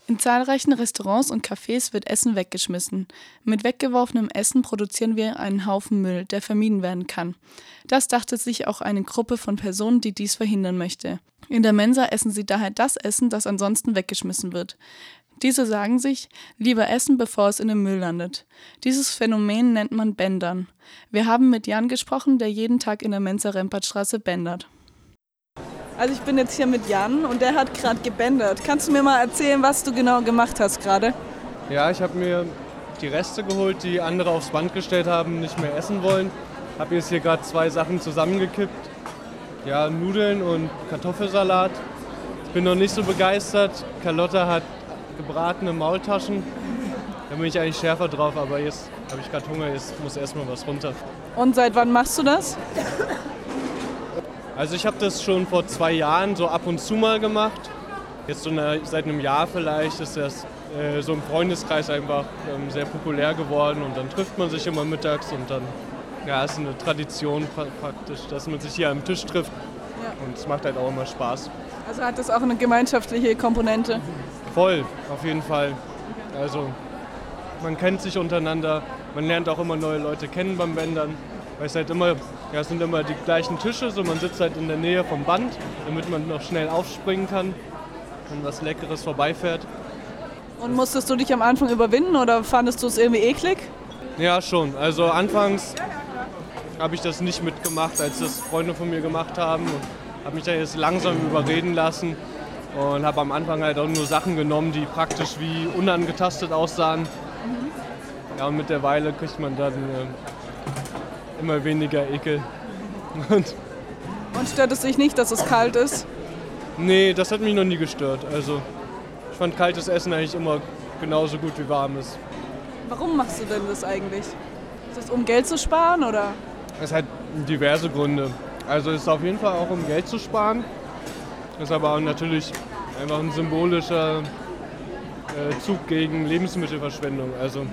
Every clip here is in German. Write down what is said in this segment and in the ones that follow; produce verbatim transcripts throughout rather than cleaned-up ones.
In zahlreichen Restaurants und Cafés wird Essen weggeschmissen. Mit weggeworfenem Essen produzieren wir einen Haufen Müll, der vermieden werden kann. Das dachte sich auch eine Gruppe von Personen, die dies verhindern möchte. In der Mensa essen sie daher das Essen, das ansonsten weggeschmissen wird. Diese sagen sich, lieber essen, bevor es in den Müll landet. Dieses Phänomen nennt man Bändern. Wir haben mit Jan gesprochen, der jeden Tag in der Mensa Rempartstraße bändert. Also ich bin jetzt hier mit Jan und der hat gerade gebändert. Kannst du mir mal erzählen, was du genau gemacht hast gerade? Ja, ich habe mir die Reste geholt, die andere aufs Band gestellt haben, nicht mehr essen wollen. Habe jetzt hier gerade zwei Sachen zusammengekippt. Ja, Nudeln und Kartoffelsalat. Ich bin noch nicht so begeistert. Carlotta hat gebratene Maultaschen. Da bin ich eigentlich schärfer drauf, aber jetzt habe ich gerade Hunger, jetzt muss erstmal was runter. Und seit wann machst du das? Also ich habe das schon vor zwei Jahren so ab und zu mal gemacht. Jetzt so eine, seit einem Jahr vielleicht ist das äh, so im Freundeskreis einfach ähm, sehr populär geworden und dann trifft man sich immer mittags und dann ja, ist eine Tradition praktisch, dass man sich hier am Tisch trifft ja. Und es macht halt auch immer Spaß. Also hat das auch eine gemeinschaftliche Komponente? Voll, auf jeden Fall. Also man kennt sich untereinander, man lernt auch immer neue Leute kennen beim Bändern. Weil es halt immer, ja, es sind immer die gleichen Tische, so man sitzt halt in der Nähe vom Band, damit man noch schnell aufspringen kann, wenn was Leckeres vorbeifährt. Und musstest du dich am Anfang überwinden oder fandest du es irgendwie eklig? Ja, schon. Also anfangs habe ich das nicht mitgemacht, als das Freunde von mir gemacht haben und habe mich da jetzt langsam überreden lassen und habe am Anfang halt auch nur Sachen genommen, die praktisch wie unangetastet aussahen. Mhm. Ja, und mit der Weile kriegt man dann äh, immer weniger Ekel. Und, und stört es dich nicht, dass es kalt ist? Nee, das hat mich noch nie gestört. Also ich fand kaltes Essen eigentlich immer genauso gut wie warmes. Warum machst du denn das eigentlich? Ist das um Geld zu sparen oder? Es hat diverse Gründe. Also es ist auf jeden Fall auch um Geld zu sparen. Es ist aber auch natürlich einfach ein symbolischer äh, Zug gegen Lebensmittelverschwendung. Also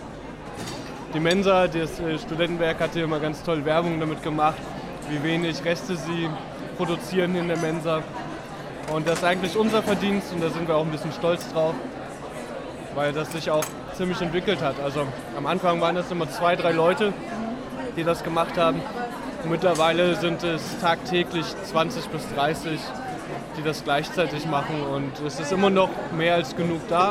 die Mensa, das Studentenwerk hat hier immer ganz toll Werbung damit gemacht, wie wenig Reste sie produzieren in der Mensa. Und das ist eigentlich unser Verdienst und da sind wir auch ein bisschen stolz drauf, weil das sich auch ziemlich entwickelt hat. Also am Anfang waren das immer zwei, drei Leute, die das gemacht haben. Und mittlerweile sind es tagtäglich zwanzig bis dreißig, die das gleichzeitig machen und es ist immer noch mehr als genug da.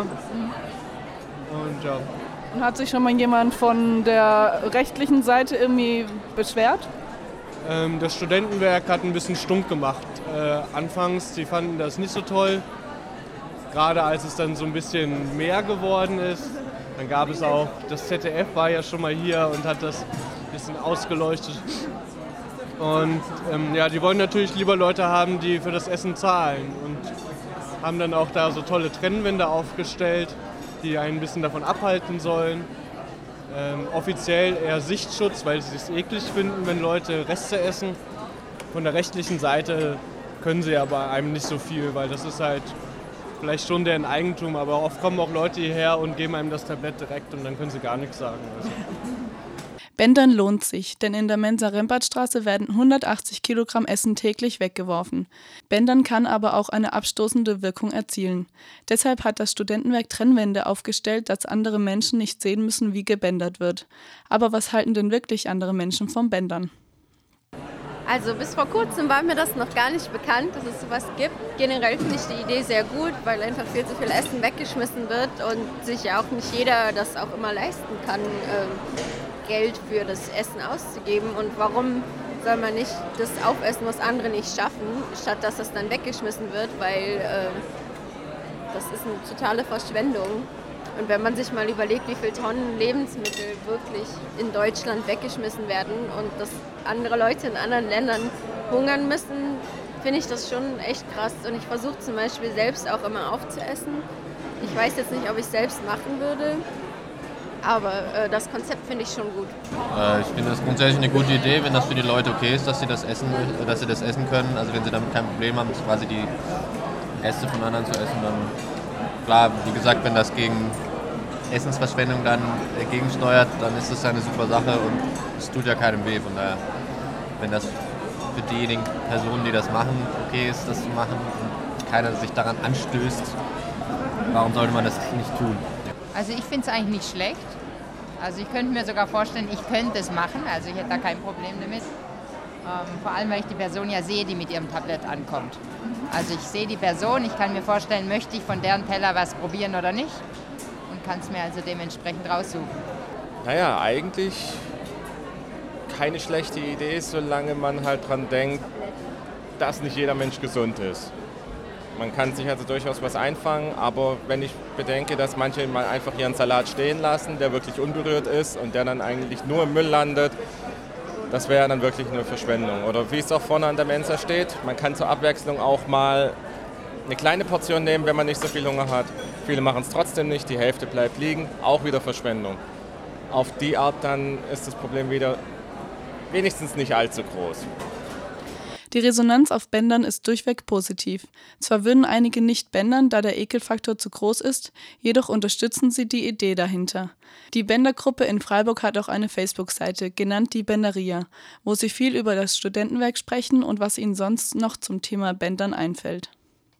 Und ja. Und hat sich schon mal jemand von der rechtlichen Seite irgendwie beschwert? Ähm, das Studentenwerk hat ein bisschen stunk gemacht. Äh, anfangs, die fanden das nicht so toll. Gerade als es dann so ein bisschen mehr geworden ist. Dann gab es auch, das Z D F war ja schon mal hier und hat das ein bisschen ausgeleuchtet. Und ähm, ja, die wollen natürlich lieber Leute haben, die für das Essen zahlen. Und haben dann auch da so tolle Trennwände aufgestellt, die einen ein bisschen davon abhalten sollen. Ähm, offiziell eher Sichtschutz, weil sie es eklig finden, wenn Leute Reste essen. Von der rechtlichen Seite können sie aber einem nicht so viel, weil das ist halt vielleicht schon deren Eigentum, aber oft kommen auch Leute hierher und geben einem das Tablett direkt und dann können sie gar nichts sagen. Also. Bändern lohnt sich, denn in der Mensa Rempartstraße werden hundertachtzig Kilogramm Essen täglich weggeworfen. Bändern kann aber auch eine abstoßende Wirkung erzielen. Deshalb hat das Studentenwerk Trennwände aufgestellt, dass andere Menschen nicht sehen müssen, wie gebändert wird. Aber was halten denn wirklich andere Menschen vom Bändern? Also bis vor kurzem war mir das noch gar nicht bekannt, dass es sowas gibt. Generell finde ich die Idee sehr gut, weil einfach viel zu viel Essen weggeschmissen wird und sich ja auch nicht jeder das auch immer leisten kann, äh, Geld für das Essen auszugeben. Und warum soll man nicht das aufessen, was andere nicht schaffen, statt dass das dann weggeschmissen wird, weil äh, das ist eine totale Verschwendung. Und wenn man sich mal überlegt, wie viele Tonnen Lebensmittel wirklich in Deutschland weggeschmissen werden und dass andere Leute in anderen Ländern hungern müssen, finde ich das schon echt krass. Und ich versuche zum Beispiel selbst auch immer aufzuessen. Ich weiß jetzt nicht, ob ich es selbst machen würde, aber äh, das Konzept finde ich schon gut. Äh, ich finde das grundsätzlich eine gute Idee, wenn das für die Leute okay ist, dass sie das essen, dass sie das essen können. Also wenn sie damit kein Problem haben, quasi die Reste von anderen zu essen, dann klar, wie gesagt, wenn das gegen Essensverschwendung dann gegensteuert, dann ist das ja eine super Sache und es tut ja keinem weh. Von daher, wenn das für diejenigen Personen, die das machen, okay ist, das zu machen und keiner sich daran anstößt, warum sollte man das nicht tun? Also ich finde es eigentlich nicht schlecht. Also ich könnte mir sogar vorstellen, ich könnte es machen, also ich hätte da kein Problem damit. Ähm, vor allem, weil ich die Person ja sehe, die mit ihrem Tablett ankommt. Also ich sehe die Person, ich kann mir vorstellen, möchte ich von deren Teller was probieren oder nicht und kann es mir also dementsprechend raussuchen. Naja, eigentlich keine schlechte Idee, solange man halt dran denkt, dass nicht jeder Mensch gesund ist. Man kann sich also durchaus was einfangen, aber wenn ich bedenke, dass manche mal einfach ihren Salat stehen lassen, der wirklich unberührt ist und der dann eigentlich nur im Müll landet, das wäre dann wirklich eine Verschwendung. Oder wie es auch vorne an der Mensa steht, man kann zur Abwechslung auch mal eine kleine Portion nehmen, wenn man nicht so viel Hunger hat. Viele machen es trotzdem nicht, die Hälfte bleibt liegen, auch wieder Verschwendung. Auf die Art dann ist das Problem wieder wenigstens nicht allzu groß. Die Resonanz auf Bändern ist durchweg positiv. Zwar würden einige nicht bändern, da der Ekelfaktor zu groß ist, jedoch unterstützen sie die Idee dahinter. Die Bändergruppe in Freiburg hat auch eine Facebook-Seite, genannt die Bänderia, wo sie viel über das Studentenwerk sprechen und was ihnen sonst noch zum Thema Bändern einfällt.